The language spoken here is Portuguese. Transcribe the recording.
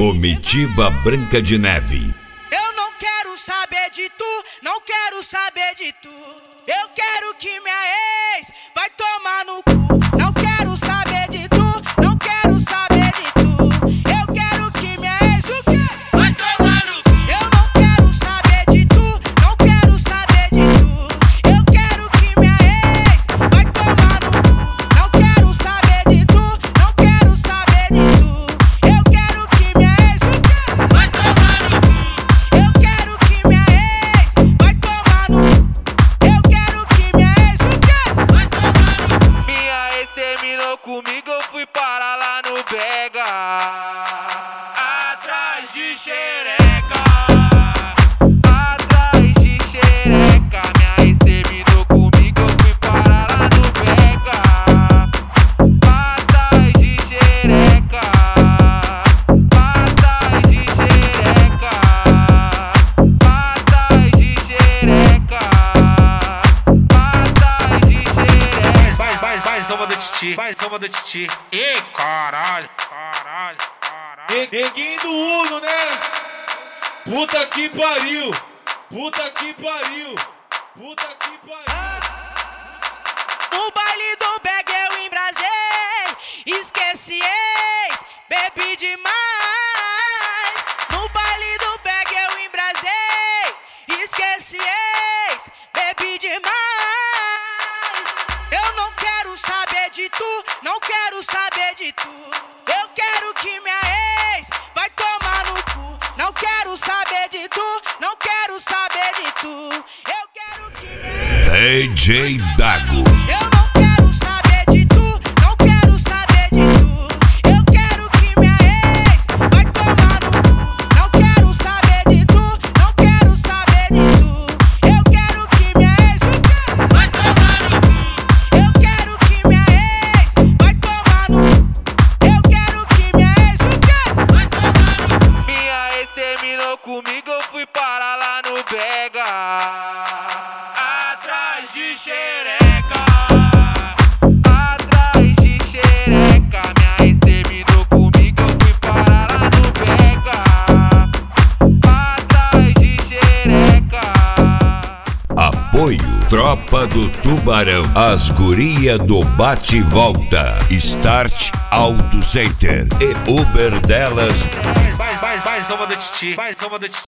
Comitiva Branca de Neve. Eu não quero saber de tu, não quero saber de tu. Eu quero que minha ex vai tomar no cu. Não quero saber de tu, não quero saber de tu. Eu quero que minha ex o quê? Vai tomar no cu. Eu não quero saber de tu, não quero saber de tu. Eu quero que minha ex vai tomar no cu. Não quero saber de tu, não quero saber de tu. Eu quero que minha ex o quê? Vai tomar no cu. Eu quero que minha ex vai tomar no cu. Eu quero que minha ex o quê? Vai tomar no cu. Minha ex terminou comigo, eu fui parar lá no Bega, atrás de xereca, atrás de xereca. Minha ex terminou comigo, eu fui parar lá no Bega, atrás de xereca, atrás de xereca, atrás de xereca, atrás de xereca. Vai, zoma do titi, vai, zoma do titi. Ei, caralho, caralho, caralho. Neguinho do Uno, né? Puta que pariu! Puta que pariu! Puta que pariu! No baile do Bega eu embrasei, esqueci ex, bebi demais. No baile do Bega eu embrasei, esqueci ex, bebi demais. Eu não quero saber de tu, não quero saber de tu. Eu quero que minha ex vai tomar no cu. Não quero saber de tu, não quero saber de tu. Eu quero que minha ex... DJ Dago. Eu não quero saber de tu, não quero saber de tu. Eu quero que minha ex vai tomar no cu. Não quero saber de tu, não quero saber de tu. Eu quero que minha ex o quê? Vai tomar no cu. Eu quero que minha ex vai tomar no cu. Eu quero que minha ex o quê? Vai tomar no cu. Minha ex terminou comigo, eu fui parar lá no Bega, atrás de xereca, atrás de xereca. Minha ex terminou comigo, eu fui parar lá no Bega, atrás de xereca. Apoio Tropa do Tubarão. As guria do bate e volta. Start Auto Center e Uber delas. Vai, zoma do titi, vai, zoma do titi.